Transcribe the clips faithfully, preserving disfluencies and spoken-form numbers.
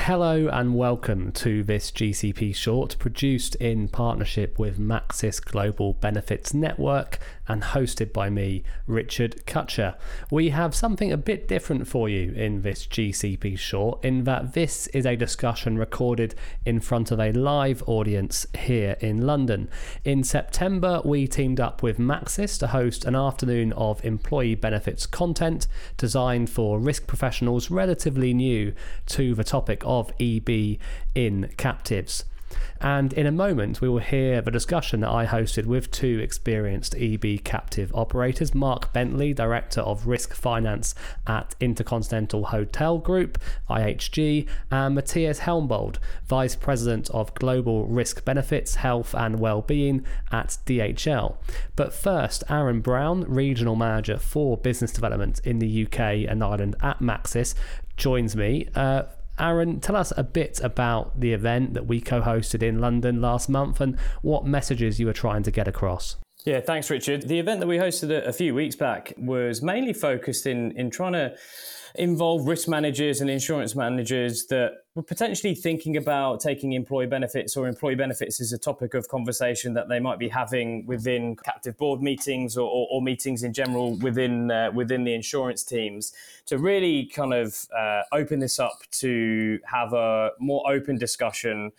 Hello and welcome to this G C P short produced in partnership with Maxis Global Benefits Network and hosted by me, Richard Cutcher. We have something a bit different for you in this G C P short in that this is a discussion recorded in front of a live audience here in London. In September, we teamed up with Maxis to host an afternoon of employee benefits content designed for risk professionals relatively new to the topic of E B in captives. And in a moment, we will hear the discussion that I hosted with two experienced E B captive operators, Mark Bentley, Director of Risk Finance at Intercontinental Hotel Group, I H G, and Matthias Helmbold, Vice President of Global Risk Benefits, Health and Wellbeing at D H L. But first, Aaron Brown, Regional Manager for Business Development in the U K and Ireland at Maxis, joins me. Uh, Aaron, tell us a bit about the event that we co-hosted in London last month and what messages you were trying to get across. Yeah, thanks, Richard. The event that we hosted a few weeks back was mainly focused in, in trying to involve risk managers and insurance managers that were potentially thinking about taking employee benefits, or employee benefits is a topic of conversation that they might be having within captive board meetings or, or, or meetings in general within uh, within the insurance teams, to really kind of uh, open this up to have a more open discussion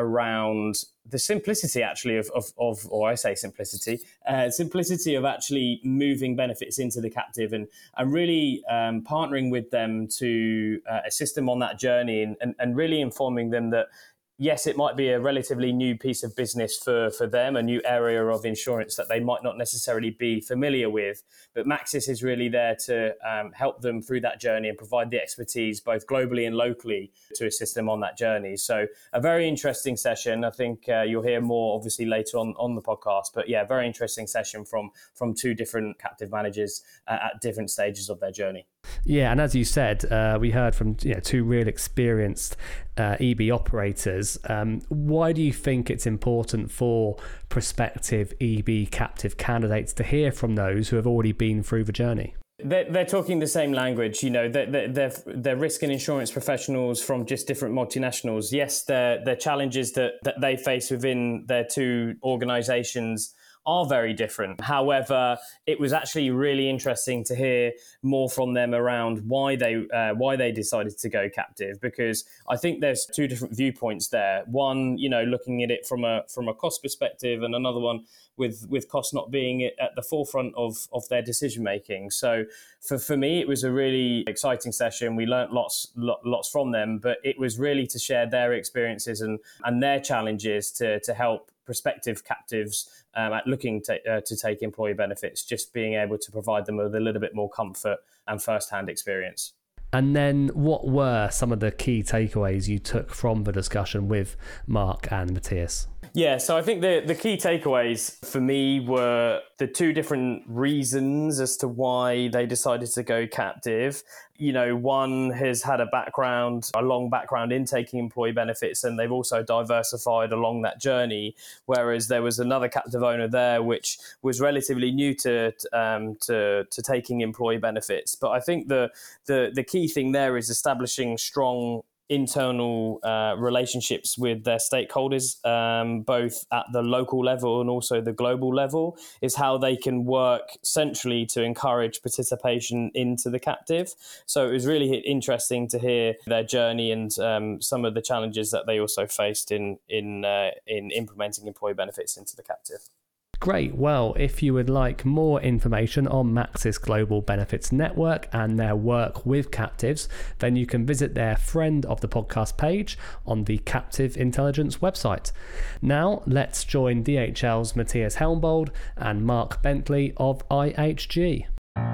around the simplicity actually of, of, of or I say simplicity, uh, simplicity of actually moving benefits into the captive and, and really um, partnering with them to uh, assist them on that journey and, and, and really informing them that yes, it might be a relatively new piece of business for, for them, a new area of insurance that they might not necessarily be familiar with. But Maxis is really there to um, help them through that journey and provide the expertise both globally and locally to assist them on that journey. So a very interesting session. I think uh, you'll hear more obviously later on on the podcast. But yeah, very interesting session from, from two different captive managers uh, at different stages of their journey. Yeah, and as you said, uh, we heard from you know, two real experienced uh, E B operators. Um, why do you think it's important for prospective E B captive candidates to hear from those who have already been through the journey? They're, they're talking the same language, you know, they're, they're, they're risk and insurance professionals from just different multinationals. Yes, their their challenges that, that they face within their two organizations are very different. However, it was actually really interesting to hear more from them around why they uh, why they decided to go captive, because I think there's two different viewpoints there. One, you know, looking at it from a from a cost perspective, and another one with with cost not being at the forefront of of their decision making. So for for me, it was a really exciting session. We learnt lots lots from them, but it was really to share their experiences and and their challenges to to help prospective captives um, at looking to, uh, to take employee benefits, just being able to provide them with a little bit more comfort and first-hand experience. And then what were some of the key takeaways you took from the discussion with Mark and Matthias? Yeah, so I think the, the key takeaways for me were the two different reasons as to why they decided to go captive. You know, one has had a background, a long background in taking employee benefits, and they've also diversified along that journey. Whereas there was another captive owner there, which was relatively new to um, to, to taking employee benefits. But I think the the the key thing there is establishing strong internal uh, relationships with their stakeholders, um, both at the local level and also the global level, is how they can work centrally to encourage participation into the captive. So it was really interesting to hear their journey and um, some of the challenges that they also faced in in uh, in implementing employee benefits into the captive. Great. Well, if you would like more information on Maxis Global Benefits Network and their work with captives, then you can visit their Friend of the Podcast page on the Captive Intelligence website. Now, let's join D H L's Matthias Helmbold and Mark Bentley of I H G.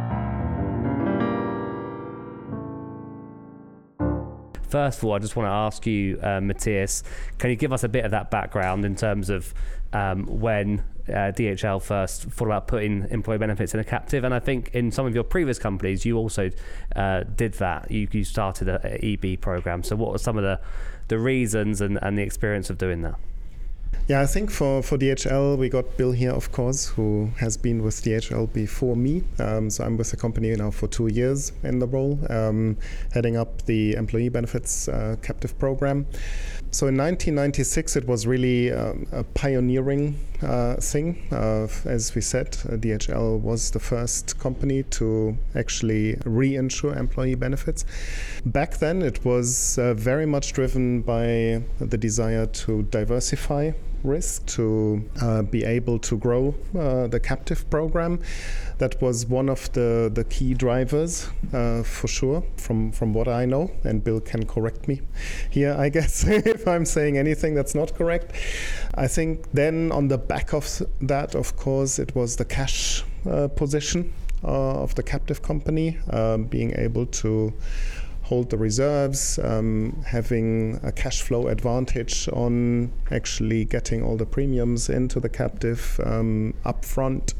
First of all, I just want to ask you, uh, Matthias, can you give us a bit of that background in terms of um, when uh, D H L first thought about putting employee benefits in a captive? And I think in some of your previous companies, you also uh, did that. You, you started an E B program. So what were some of the, the reasons and, and the experience of doing that? Yeah, I think for, for D H L, we got Bill here, of course, who has been with D H L before me. Um, so I'm with the company now for two years in the role, um, heading up the employee benefits uh, captive program. So in nineteen ninety-six, it was really um, a pioneering uh, thing. Uh, as we said, uh, D H L was the first company to actually reinsure employee benefits. Back then, it was uh, very much driven by the desire to diversify risk, to uh, be able to grow uh, the captive program. That was one of the, the key drivers, uh, for sure, from, from what I know, and Bill can correct me here, I guess, if I'm saying anything that's not correct. I think then on the back of that, of course, it was the cash uh, position uh, of the captive company, um, being able to hold the reserves, um, having a cash flow advantage on actually getting all the premiums into the captive um, upfront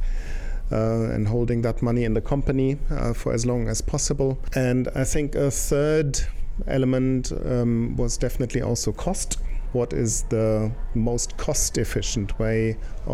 uh, and holding that money in the company uh, for as long as possible. And I think a third element um, was definitely also cost. What is the most cost-efficient way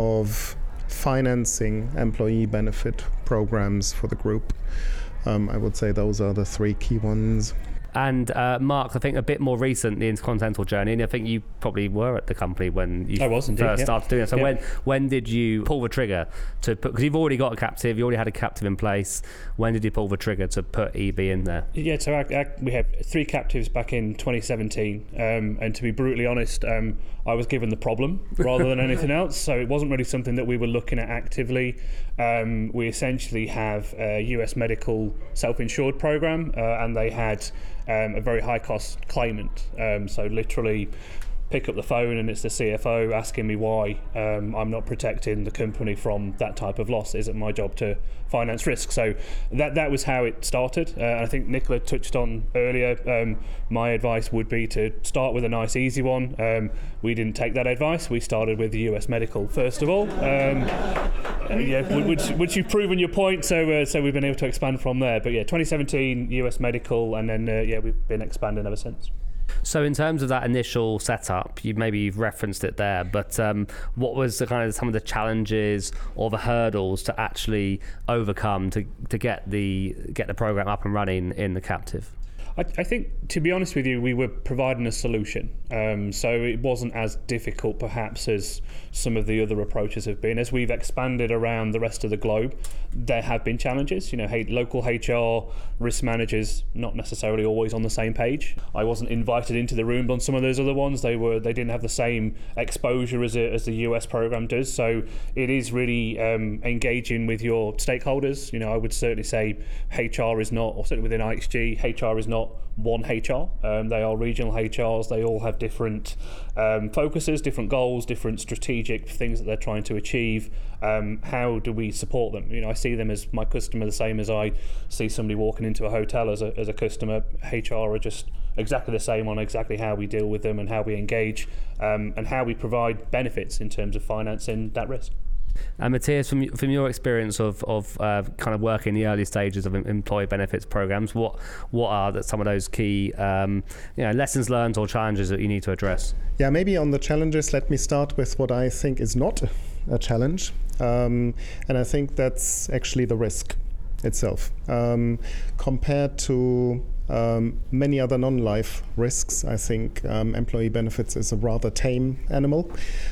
of financing employee benefit programs for the group? Um, I would say those are the three key ones. And uh, Mark, I think a bit more recent, the Intercontinental journey, and I think you probably were at the company when you I was indeed, first yeah. started doing it. So yeah. when when did you pull the trigger to put, because you've already got a captive, you already had a captive in place, when did you pull the trigger to put E B in there? Yeah, so I, I, we had three captives back in twenty seventeen, um, and to be brutally honest, um, I was given the problem rather than anything else, so it wasn't really something that we were looking at actively. Um, we essentially have a U S medical self-insured program, uh, and they had um, a very high-cost claimant, um, so literally pick up the phone and it's the C F O asking me why um, I'm not protecting the company from that type of loss. Is it my job to finance risk? So that that was how it started. Uh, I think Nicola touched on earlier, um, my advice would be to start with a nice easy one. Um, we didn't take that advice. We started with the U S medical first of all. Um, uh, yeah, which, which you've proven your point, so uh, so we've been able to expand from there. But yeah, twenty seventeen U S medical, and then uh, yeah, we've been expanding ever since. So in terms of that initial setup, you maybe you've referenced it there, but um, what was the kind of some of the challenges or the hurdles to actually overcome to to get the get the program up and running in the captive? I, I think, to be honest with you, we were providing a solution, um, so it wasn't as difficult perhaps as some of the other approaches have been. As we've expanded around the rest of the globe, there have been challenges. You know, hey, local H R, risk managers, not necessarily always on the same page. I wasn't invited into the room on some of those other ones. They were, they didn't have the same exposure as a, as the U S program does. So it is really um, engaging with your stakeholders. You know, I would certainly say H R is not, or certainly within I X G, H R is not one H R. Um, they are regional H Rs. They all have different um, focuses, different goals, different strategic things that they're trying to achieve. Um, how do we support them? You know, I see them as my customer the same as I see somebody walking into a hotel as a, as a customer. H R are just exactly the same on exactly how we deal with them and how we engage um, and how we provide benefits in terms of financing that risk. And Matthias, from from your experience of of uh, kind of working in the early stages of employee benefits programs, what what are the, some of those key um, you know, lessons learned or challenges that you need to address? Yeah, maybe on the challenges, let me start with what I think is not a challenge, um, and I think that's actually the risk itself, um, compared to um, many other non-life risks. I think um, employee benefits is a rather tame animal.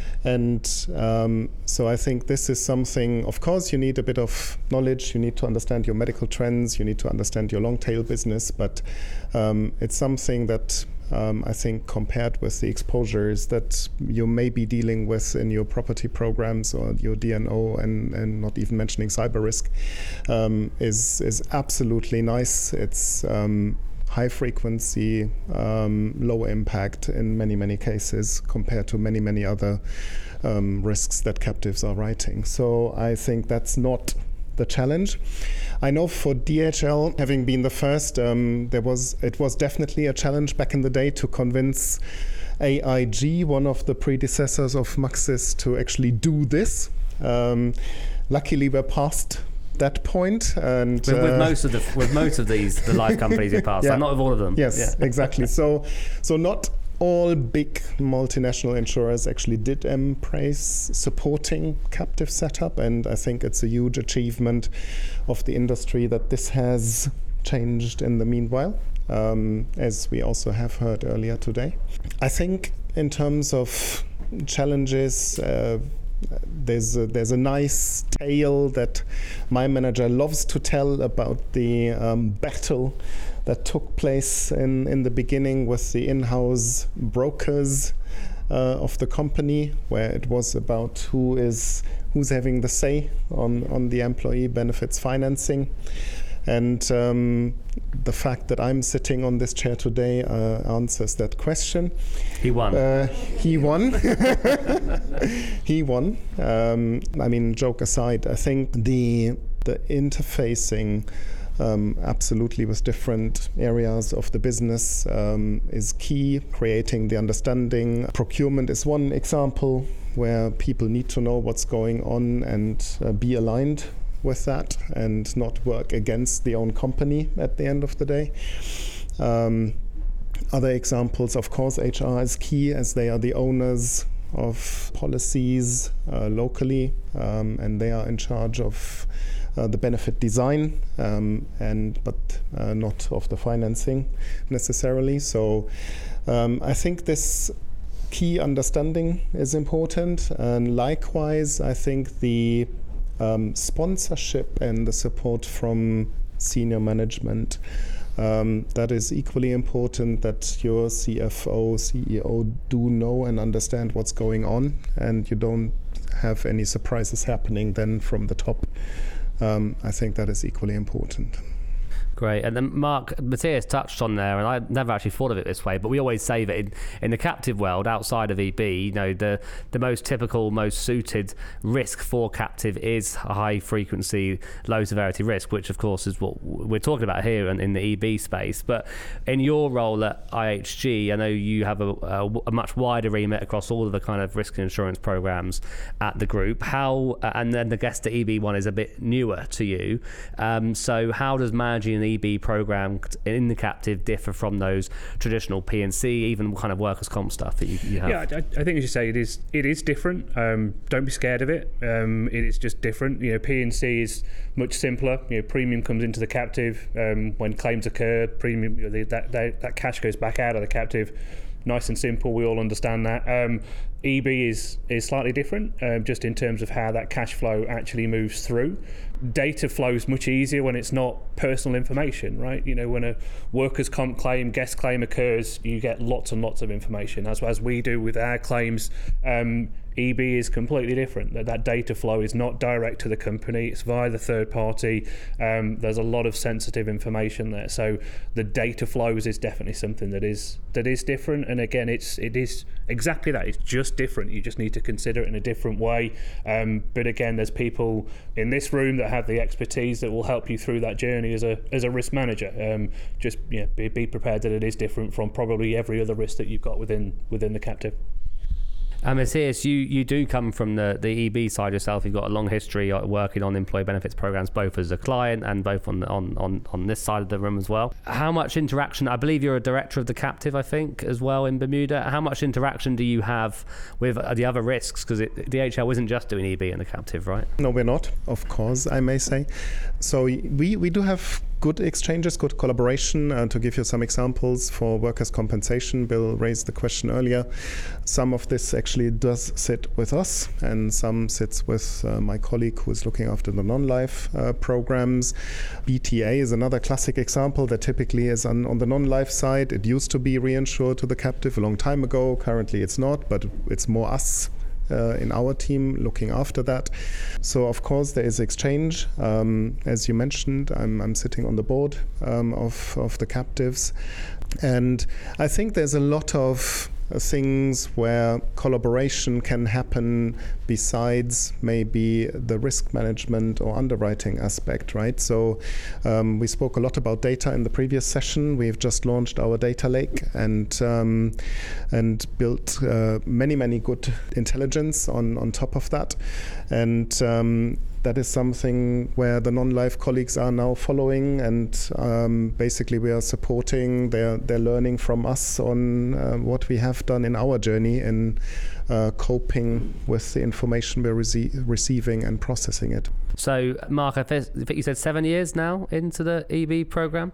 And um, so I think this is something, of course, you need a bit of knowledge, you need to understand your medical trends, you need to understand your long tail business, but um, it's something that um, I think compared with the exposures that you may be dealing with in your property programs or your D and O, and, and not even mentioning cyber risk, um, is, is absolutely nice. It's um, high frequency, um, low impact in many, many cases compared to many, many other um, risks that captives are writing. So I think that's not the challenge. I know for D H L, having been the first, um, there was it was definitely a challenge back in the day to convince A I G, one of the predecessors of Maxis, to actually do this. Um, luckily, we're past that point, and with, with uh, most of the with most of these the life companies we pass, yeah. Not with all of them. Yes, yeah. Exactly. So, so not all big multinational insurers actually did embrace supporting captive setup, and I think it's a huge achievement of the industry that this has changed in the meanwhile, um, as we also have heard earlier today. I think in terms of challenges, uh, there's a, there's a nice tale that my manager loves to tell about the um, battle that took place in, in the beginning with the in-house brokers uh, of the company, where it was about who is who's having the say on, on the employee benefits financing. And um, the fact that I'm sitting on this chair today uh, answers that question. He won. Uh, he won. He won. Um, I mean, joke aside, I think the the interfacing um, absolutely with different areas of the business um, is key. Creating the understanding. Procurement is one example where people need to know what's going on and uh, be aligned with that and not work against the own company at the end of the day. Um, other examples, of course, H R is key, as they are the owners of policies uh, locally, um, and they are in charge of uh, the benefit design, um, and but uh, not of the financing necessarily. So um, I think this key understanding is important, and likewise, I think the Um, sponsorship and the support from senior management, um, that is equally important, that your C F O, C E O do know and understand what's going on, and you don't have any surprises happening then from the top. Um, I think that is equally important. Great. And then Mark, Matthias touched on there, and I never actually thought of it this way, but we always say that in, in the captive world, outside of E B, you know, the, the most typical, most suited risk for captive is high frequency, low severity risk, which of course is what we're talking about here in, in the E B space. But in your role at I H G, I know you have a, a, a much wider remit across all of the kind of risk insurance programs at the group. How, and then I guess the E B one is a bit newer to you. Um, so how does managing an E B program in the captive differ from those traditional P and C, even kind of workers' comp stuff that you, you have? Yeah, I, I think as you say, it is it is different. Um, don't be scared of it. Um, it is just different. You know, P and C is much simpler. You know, premium comes into the captive um, when claims occur. Premium, you know, that, that that cash goes back out of the captive. Nice and simple. We all understand that. Um, E B is is slightly different, um, just in terms of how that cash flow actually moves through. Data flows much easier when it's not personal information, right? You know, when a workers' comp claim, guest claim occurs, you get lots and lots of information, as as we do with our claims. Um, E B is completely different. That, that data flow is not direct to the company, it's via the third party. Um, there's a lot of sensitive information there. So the data flows is definitely something that is that is different. And again, it's it is exactly that. It's just different. You just need to consider it in a different way. Um, but again, there's people in this room that have the expertise that will help you through that journey as a as a risk manager. Um, just yeah, be, be prepared that it is different from probably every other risk that you've got within within the captive. Um, Matthias, you, you do come from the, the E B side yourself. You've got a long history working on employee benefits programs, both as a client and both on, the, on, on, on this side of the room as well. How much interaction, I believe you're a director of the captive, I think, as well in Bermuda. How much interaction do you have with the other risks? Because the H L isn't just doing E B in the captive, right? No, we're not, of course, I may say. So we, we do have good exchanges, good collaboration. Uh, to give you some examples for workers' compensation, Bill raised the question earlier. Some of this actually does sit with us, and some sits with uh, my colleague who is looking after the non-life uh, programs. B T A is another classic example that typically is on, on the non-life side. It used to be reinsured to the captive a long time ago. Currently it's not, but it's more us Uh, in our team looking after that. So of course there is exchange. Um, as you mentioned, I'm, I'm sitting on the board um, of, of the captives, and I think there's a lot of uh, things where collaboration can happen besides maybe the risk management or underwriting aspect, right? So um, we spoke a lot about data in the previous session. We've just launched our data lake and um, and built uh, many, many good intelligence on, on top of that. And um, that is something where the non-life colleagues are now following, and um, basically we are supporting. They're they're learning from us on uh, what we have done in our journey in uh, coping with the information we're rece- receiving and processing it. So, Mark, I think you said seven years now into the E B program.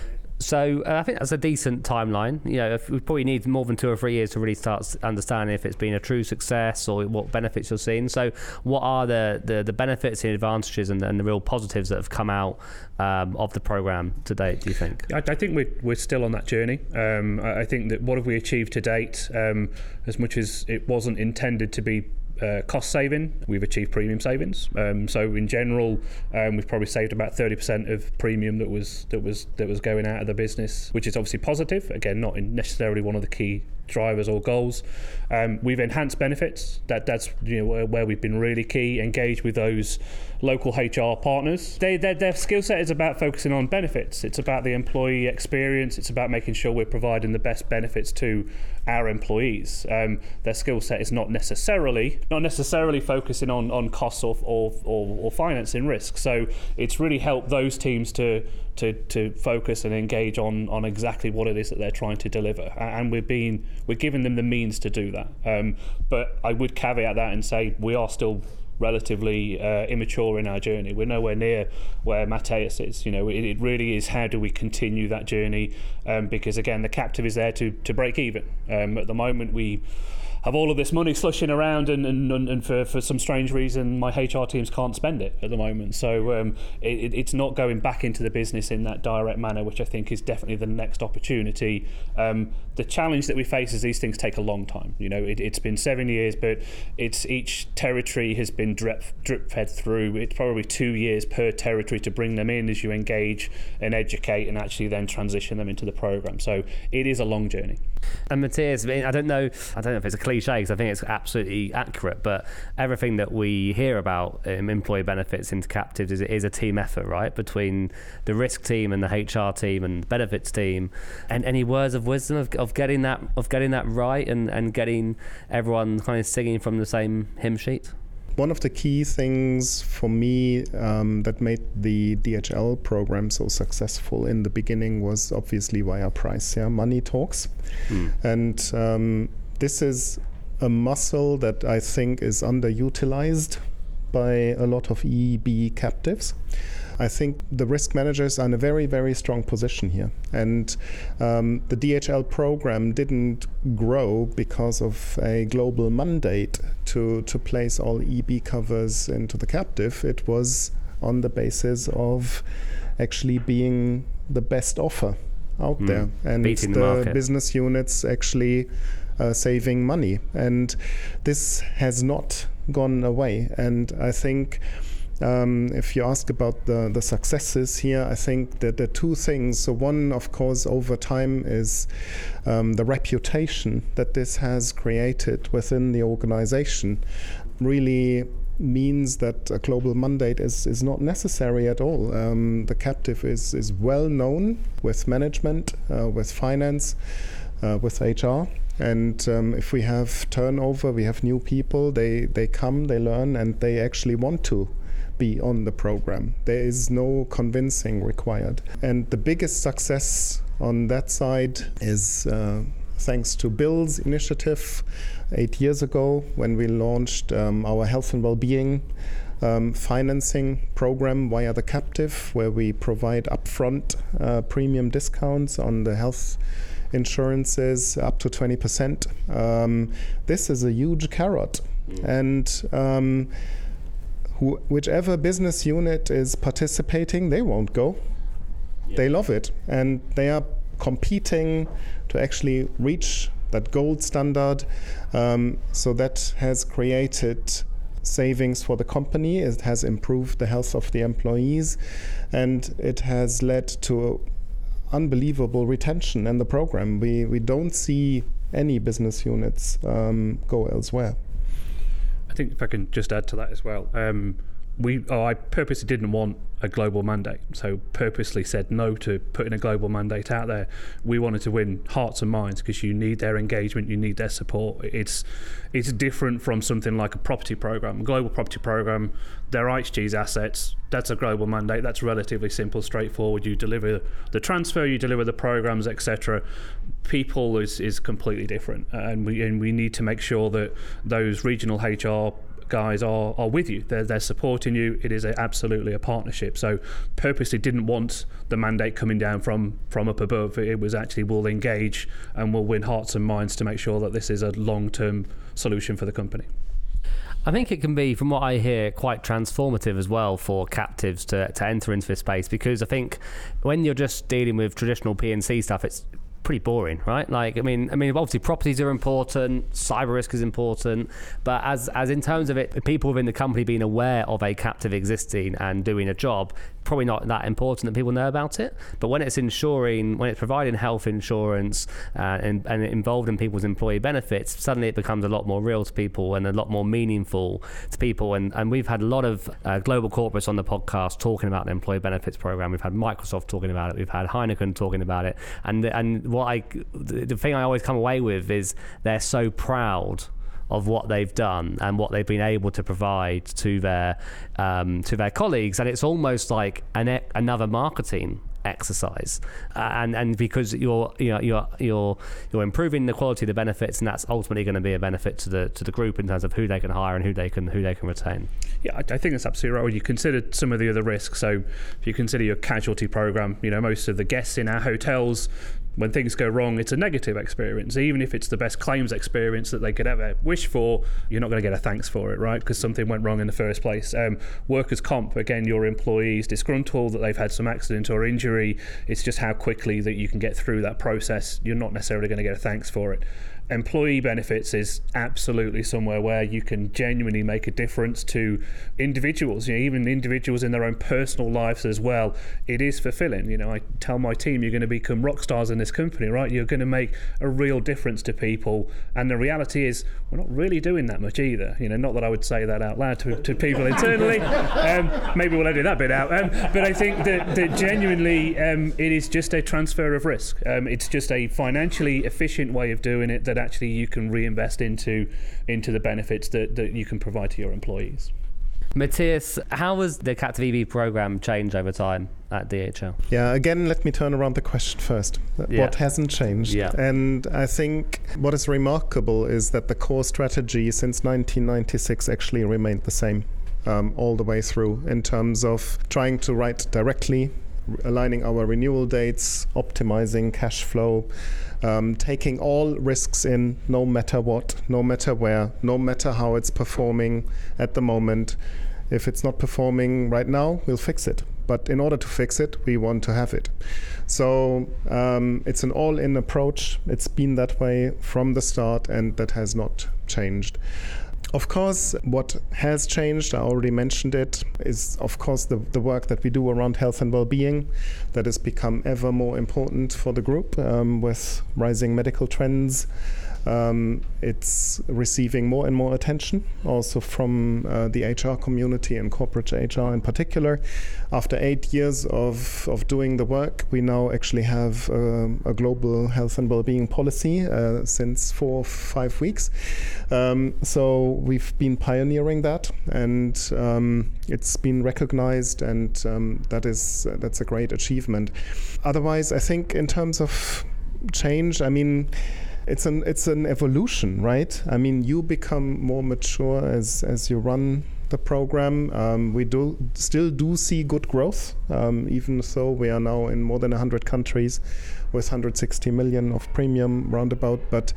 So uh, I think that's a decent timeline. You know, if we probably need more than two or three years to really start understanding if it's been a true success or what benefits you're seeing. So what are the, the, the benefits and advantages and, and the real positives that have come out um, of the program to date, do you think? I, I think we're, we're still on that journey. Um, I, I think that what have we achieved to date, um, as much as it wasn't intended to be Uh, cost saving, we've achieved premium savings. Um, so in general, um, we've probably saved about thirty percent of premium that was that was that was going out of the business, which is obviously positive. Again, not in necessarily one of the key drivers or goals. Um, we've enhanced benefits. That that's you know where, where we've been really key. Engaged with those local H R partners. They, their their skill set is about focusing on benefits. It's about the employee experience. It's about making sure we're providing the best benefits to our employees. Um, their skill set is not necessarily not necessarily focusing on on costs or or, or or financing risk. So it's really helped those teams to to to focus and engage on on exactly what it is that they're trying to deliver, and we're being we're giving them the means to do that. Um, but I would caveat that and say we are still relatively uh, immature in our journey. We're nowhere near where Matthias is. You know, it, it really is how do we continue that journey, um, because again the captive is there to to break even. Um, at the moment we have all of this money slushing around, and, and, and for, for some strange reason my H R teams can't spend it at the moment. So um, it, it's not going back into the business in that direct manner, which I think is definitely the next opportunity. Um, the challenge that we face is these things take a long time. You know, it, it's been seven years, but it's each territory has been drip, drip fed through. It's probably two years per territory to bring them in as you engage and educate and actually then transition them into the program. So it is a long journey. And Matthias, I mean, I don't know, I don't know if it's a cliche because I think it's absolutely accurate, but everything that we hear about um, employee benefits into captives is, is a team effort, right? Between the risk team and the H R team and the benefits team. And any words of wisdom of, of getting that of getting that right and, and getting everyone kind of singing from the same hymn sheet? One of the key things for me um, that made the D H L program so successful in the beginning was obviously via price. Yeah, money talks. Mm. And um, this is a muscle that I think is underutilized by a lot of E B captives. I think the risk managers are in a very, very strong position here. And um, the D H L program didn't grow because of a global mandate to, to place all E B covers into the captive. It was on the basis of actually being the best offer out mm. there. And Beating the, the market. Business units actually uh, saving money. And this has not gone away. And I think Um, if you ask about the, the successes here, I think that the two things, so one, of course, over time is um, the reputation that this has created within the organization really means that a global mandate is, is not necessary at all. Um, the captive is, is well known with management, uh, with finance, uh, with H R. And um, if we have turnover, we have new people, they, they come, they learn, and they actually want to be on the program. There is no convincing required. And the biggest success on that side is uh, thanks to Bill's initiative eight years ago when we launched um, our health and well-being um, financing program via the captive, where we provide upfront uh, premium discounts on the health insurances up to twenty percent. Um, this is a huge carrot. Mm. And um, Who, whichever business unit is participating, they won't go. Yeah. They love it. And they are competing to actually reach that gold standard. Um, so that has created savings for the company. It has improved the health of the employees. And it has led to unbelievable retention in the program. We, we don't see any business units um, go elsewhere. I think if I can just add to that as well, um, we oh, I purposely didn't want a global mandate, so purposely said no to putting a global mandate out there. We wanted to win hearts and minds because you need their engagement, you need their support. It's it's different from something like a property program, a global property program. They're I H G's assets. That's a global mandate. That's relatively simple, straightforward. You deliver the transfer, you deliver the programs, et cetera. People is is completely different, and we and we need to make sure that those regional H R guys are, are with you. They're, they're supporting you. It is a, absolutely a partnership. So purposely didn't want the mandate coming down from, from up above. It was actually, we'll engage and we'll win hearts and minds to make sure that this is a long-term solution for the company. I think it can be, from what I hear, quite transformative as well for captives to, to enter into this space, because I think when you're just dealing with traditional P and C stuff, it's pretty boring, right? Like, I mean, I mean, obviously properties are important, cyber risk is important, but as as in terms of it, people within the company being aware of a captive existing and doing a job, probably not that important that people know about it. But when it's insuring, when it's providing health insurance uh, and, and involved in people's employee benefits, suddenly it becomes a lot more real to people and a lot more meaningful to people. And, and we've had a lot of uh, global corporates on the podcast talking about the employee benefits program. We've had Microsoft talking about it. We've had Heineken talking about it. And and what I the, the thing I always come away with is they're so proud of what they've done and what they've been able to provide to their um, to their colleagues, and it's almost like an e- another marketing exercise, uh, and and because you're you know you're you're you're improving the quality of the benefits, and that's ultimately going to be a benefit to the to the group in terms of who they can hire and who they can who they can retain. Yeah, I, I think that's absolutely right. When you consider some of the other risks, so if you consider your casualty program, you know, most of the guests in our hotels, when things go wrong, it's a negative experience. Even if it's the best claims experience that they could ever wish for, you're not going to get a thanks for it, right? Because something went wrong in the first place. Um, workers' comp, again, your employees disgruntled that they've had some accident or injury. It's just how quickly that you can get through that process. You're not necessarily going to get a thanks for it. Employee benefits is absolutely somewhere where you can genuinely make a difference to individuals, you know, even individuals in their own personal lives as well. It is fulfilling. You know, I tell my team, you're going to become rock stars in this company, right? You're going to make a real difference to people. And the reality is, we're not really doing that much either. You know, not that I would say that out loud to, to people internally. Um, maybe we'll edit that bit out. Um, but I think that, that genuinely, um, it is just a transfer of risk. Um, it's just a financially efficient way of doing it that actually you can reinvest into into the benefits that, that you can provide to your employees. Matthias, how has the Captive E V program changed over time at D H L? Yeah, again, let me turn around the question first. Yeah. What hasn't changed? Yeah. And I think what is remarkable is that the core strategy since nineteen ninety-six actually remained the same um, all the way through, in terms of trying to write directly, aligning our renewal dates, optimizing cash flow, um, taking all risks in, no matter what, no matter where, no matter how it's performing at the moment. If it's not performing right now, we'll fix it. But in order to fix it, we want to have it. So um, it's an all-in approach. It's been that way from the start, and that has not changed. Of course, what has changed, I already mentioned it, is of course the, the work that we do around health and well-being. That has become ever more important for the group um, with rising medical trends. Um, it's receiving more and more attention also from uh, the H R community and corporate H R in particular. After eight years of, of doing the work, we now actually have um, a global health and well-being policy uh, since four or five weeks. Um, so we've been pioneering that, and um, it's been recognized, and um, that is uh, that's a great achievement. Otherwise, I think in terms of change, I mean, It's an it's an evolution, right? I mean, you become more mature as as you run the program. Um, we do still do see good growth, um, even though we are now in more than one hundred countries with one hundred sixty million of premium roundabout. But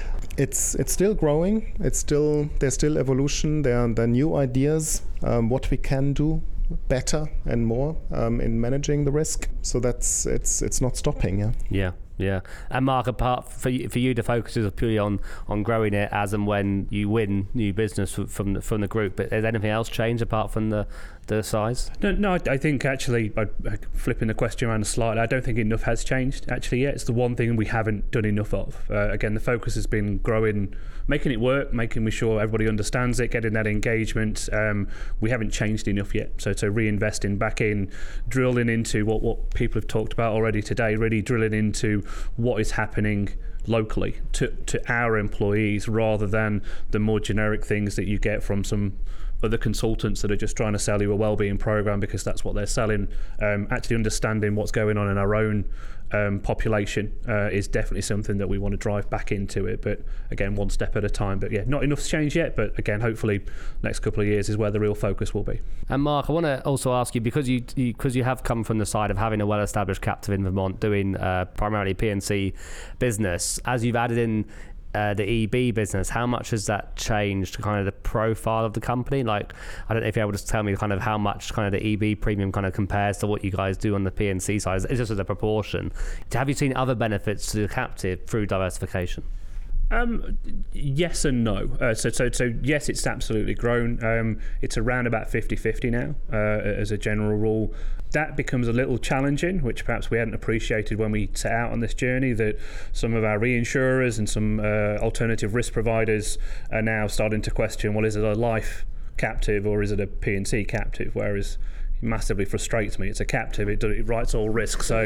it's it's still growing. It's still there's still evolution. There are, there are new ideas, um, what we can do better and more um, in managing the risk. So that's it's it's not stopping. Yeah. Yeah. Yeah, and Mark, apart for you, for you, the focus is purely on, on growing it as and when you win new business from the, from the group. But has anything else changed apart from the the size? No, no. I, I think actually, I, I, flipping the question around slightly, I don't think enough has changed actually yet. It's the one thing we haven't done enough of. Uh, again, the focus has been growing, making it work, making sure everybody understands it, getting that engagement. Um, we haven't changed enough yet. So to reinvesting back in, drilling into what what people have talked about already today, really drilling into what is happening locally to, to our employees rather than the more generic things that you get from some other consultants that are just trying to sell you a wellbeing program because that's what they're selling. Um, actually understanding what's going on in our own um, population uh, is definitely something that we want to drive back into it, but again, one step at a time. But yeah, not enough's changed yet, but again, hopefully next couple of years is where the real focus will be. And Mark, I want to also ask you, because you because you, you have come from the side of having a well-established captive in Vermont doing uh, primarily P and C business, as you've added in Uh, the E B business, how much has that changed kind of the profile of the company? Like, I don't know if you're able to tell me kind of how much kind of the E B premium kind of compares to what you guys do on the P and C side. It's just as a proportion. Have you seen other benefits to the captive through diversification? Um, yes and no. Uh, so, so, so yes, it's absolutely grown. Um, it's around about fifty-fifty now, uh, as a general rule. That becomes a little challenging, which perhaps we hadn't appreciated when we set out on this journey, that some of our reinsurers and some uh, alternative risk providers are now starting to question, well, is it a life captive or is it a P and C captive? Whereas massively frustrates me. It's a captive. It, it writes all risk. So,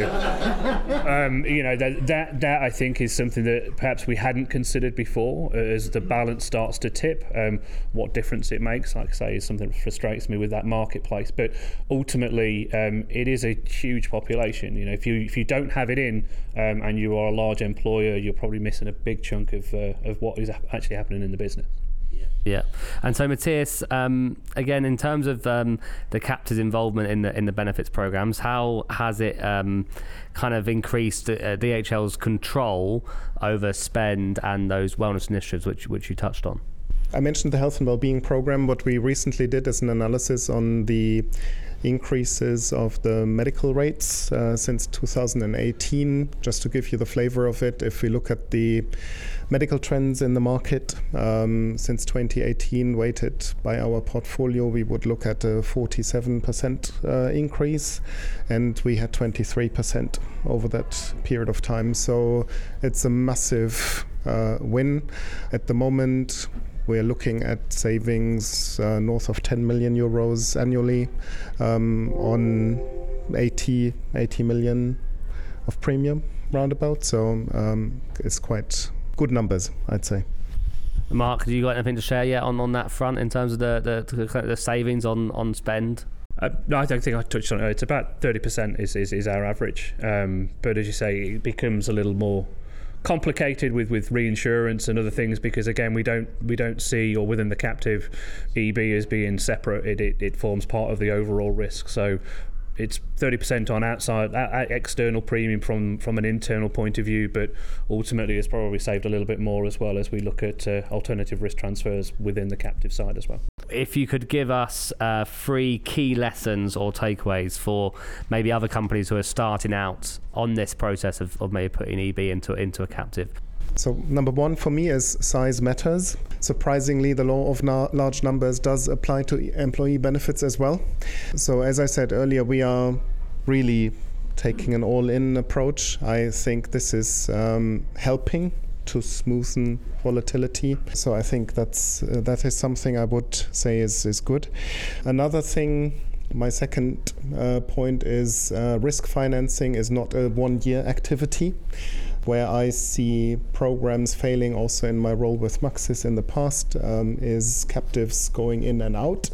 um, you know, that, that that I think is something that perhaps we hadn't considered before. As the balance starts to tip, um, what difference it makes, like I say, is something that frustrates me with that marketplace. But ultimately, um, it is a huge population. You know, if you if you don't have it in, um, and you are a large employer, you're probably missing a big chunk of uh, of what is actually happening in the business. Yeah, and so Matthias, um, again, in terms of um, the captive's involvement in the in the benefits programs, how has it um, kind of increased uh, D H L's control over spend and those wellness initiatives, which which you touched on? I mentioned the health and wellbeing program. What we recently did is an analysis on the increases of the medical rates uh, since two thousand eighteen. Just to give you the flavor of it, if we look at the medical trends in the market um, since twenty eighteen, weighted by our portfolio, we would look at a forty-seven percent uh, increase, and we had twenty-three percent over that period of time. So it's a massive uh, win. At the moment, we're looking at savings uh, north of ten million euros annually um, on eighty million of premium roundabout. So um, it's quite good numbers, I'd say. Mark, do you got anything to share yet on, on that front in terms of the the, the savings on, on spend? Uh, no, I don't think I touched on it. It's about thirty percent is, is, is our average. Um, but as you say, it becomes a little more complicated with, with reinsurance and other things, because again we don't we don't see, or within the captive, E B as being separate. It it, it forms part of the overall risk. So it's thirty percent on outside uh, external premium from from an internal point of view, but ultimately it's probably saved a little bit more as well as we look at uh, alternative risk transfers within the captive side as well. If you could give us uh, three key lessons or takeaways for maybe other companies who are starting out on this process of, of maybe putting E B into into a captive. So number one for me is size matters. Surprisingly, the law of na- large numbers does apply to employee benefits as well. So as I said earlier, we are really taking an all-in approach. I think this is um, helping to smoothen volatility. So I think that's uh, that is something I would say is, is good. Another thing, my second uh, point is uh, risk financing is not a one-year activity. Where I see programs failing also in my role with Maxis in the past um, is captives going in and out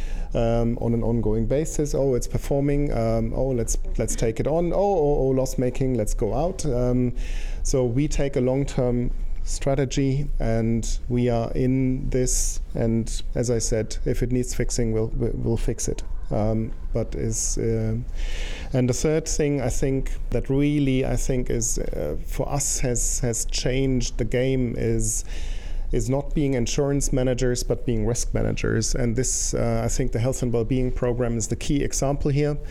um, on an ongoing basis. Oh, it's performing. Um, oh, let's let's take it on. Oh, oh, oh, loss making. Let's go out. Um, so we take a long-term strategy, and we are in this. And as I said, if it needs fixing, we'll we'll fix it. Um, but is uh, and the third thing I think that really I think is uh, for us has has changed the game is is not being insurance managers but being risk managers, and this uh, I think the health and well-being program is the key example here.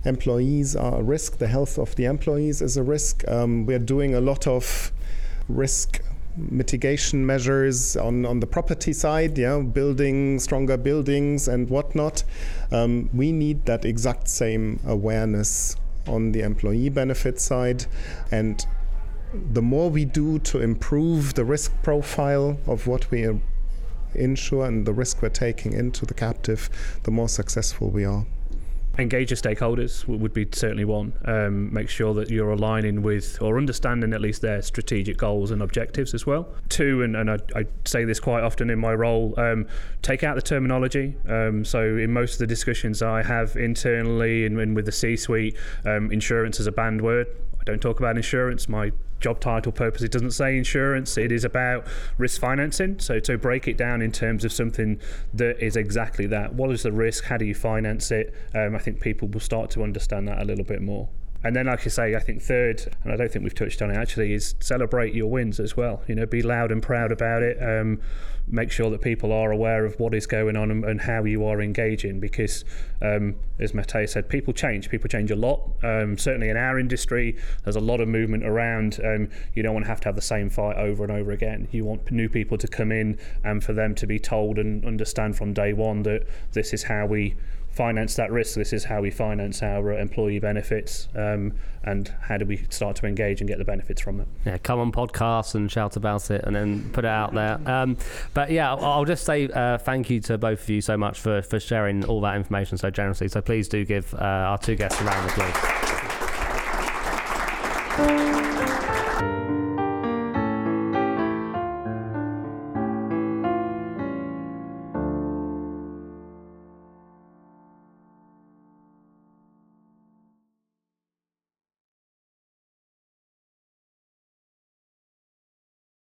employees are a risk. The health of the employees is a risk. Um, we're doing a lot of risk mitigation measures on, on the property side, yeah, building stronger buildings and whatnot. Um, we need that exact same awareness on the employee benefit side. And the more we do to improve the risk profile of what we insure and the risk we're taking into the captive, the more successful we are. Engage your stakeholders would be certainly one. Um, make sure that you're aligning with or understanding at least their strategic goals and objectives as well. Two, and, and I, I say this quite often in my role, um, take out the terminology. Um, so in most of the discussions I have internally and, and with the C-suite, um, insurance is a banned word. I don't talk about insurance. My job title purpose, it doesn't say insurance, it is about risk financing. So to break it down in terms of something that is exactly that. What is the risk? How do you finance it? Um, I think people will start to understand that a little bit more. And then, like I say, I think third, and I don't think we've touched on it actually, is celebrate your wins as well. You know, be loud and proud about it. Um, make sure that people are aware of what is going on and, and how you are engaging, because um, as Matej said, people change. People change a lot. Um, certainly in our industry, there's a lot of movement around. Um, you don't want to have to have the same fight over and over again. You want new people to come in and for them to be told and understand from day one that this is how we finance that risk, this is how we finance our employee benefits, um, and how do we start to engage and get the benefits from it. Yeah, come on podcasts and shout about it and then put it out there. Um, but yeah, I'll, I'll just say uh, thank you to both of you so much for, for sharing all that information so generously. So please do give uh, our two guests a round of applause.